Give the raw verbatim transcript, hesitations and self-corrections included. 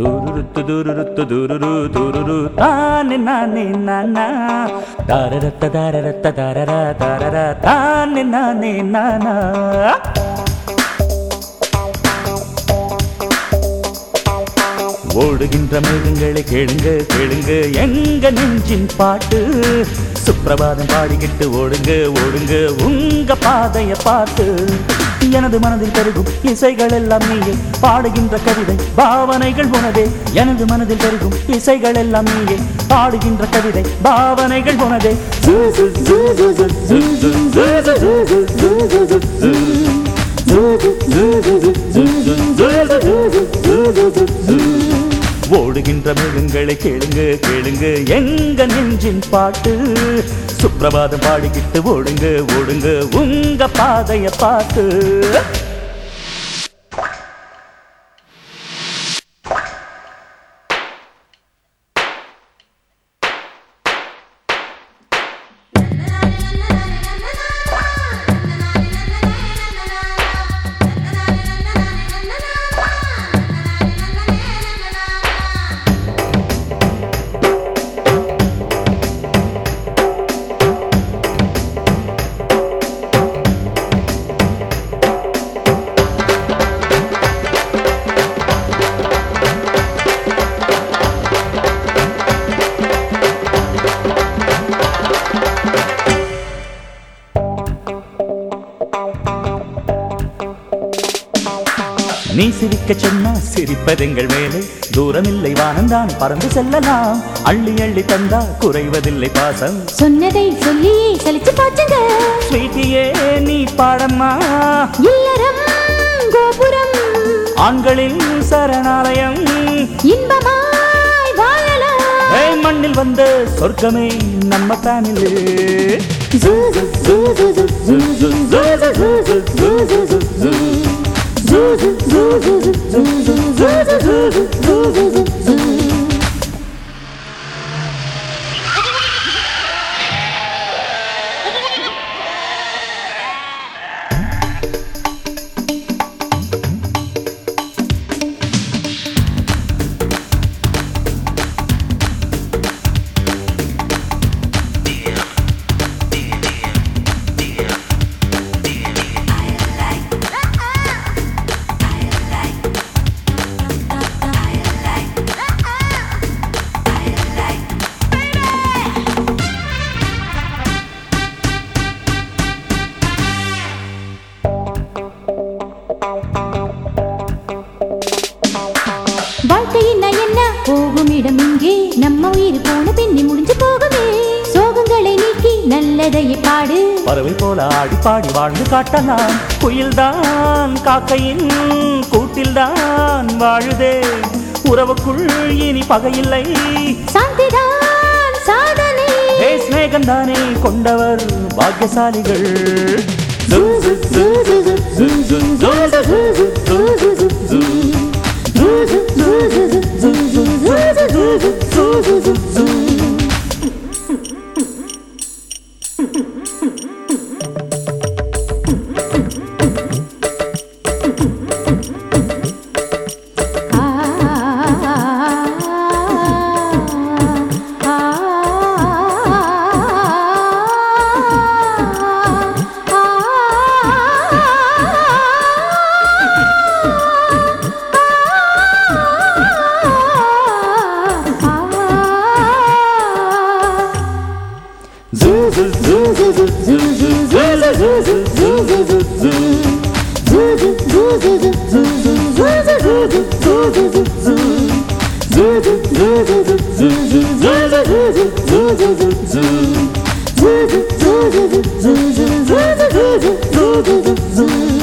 துருருத்து துருருத்து துருரு துருரு தானே நானே நானா தாரரத்த தாரரத்த தாரரா தாரரா தானே நானே நானா. ஓடுகின்ற மேகங்களை கேளுங்க கேளுங்க எங்க நெஞ்சின் பாட்டு. சுப்பிரபாதம் பாடிக்கிட்டு ஓடுங்க ஓடுங்க உங்க பாதைய பார்த்து. எனது மனதில் பெருகும் இசைகள் எல்லாம் நீயே பாடுகின்ற கவிதை பாவனைகள் உனதே. எனது மனதில் பெருகும் இசைகள் எல்லாம் நீயே பாடுகின்ற கவிதை பாவனைகள் உனதே. ஓடுகின்ற மேகங்களை கேளுங்க கேளுங்க எங்க நெஞ்சின் பாட்டு. சுப்பிரபாதம் பாடிக்கிட்டு ஓடுங்க ஓடுங்க உங்க பாதைய பார்த்து. நீ சிரிக்க சொன்னா சிரிப்பதெங்கள் வேலை. தூரமில்லை வானந்தான் பறந்து செல்லலாம். அள்ளி அள்ளி தந்தா குறைவதில்லை பாசம். சொன்னதை சொல்லியே சலிச்சு போச்சுங்க. ஸ்வீட்டியே நீ பாடம்மா. இல்லறம் கோபுரம் ஆண்களின் சரணாலயம். இன்பமாய் வாழலாம். மண்ணில் வந்த சொர்க்கமே நம்ம தானிலே. வாழ்க்கையின்னா என்ன போகும் இடம் இங்கே. நம்ம உயிர் போன பின்னி முடிஞ்சு போகுமே. சோகங்களை நீக்கி நல்லதையே பாடு. பறவை போல ஆடி பாடி வாழ்ந்து காட்டலாம். குயில்தான் காக்கையின் கூட்டில்தான் வாழுதே. உறவுக்குள் இனி பகையில்லை. சாந்திதான் சாதனை. ஸ்நேகந்தானே கொண்டவர் பாக்கியசாலிகள். Zoo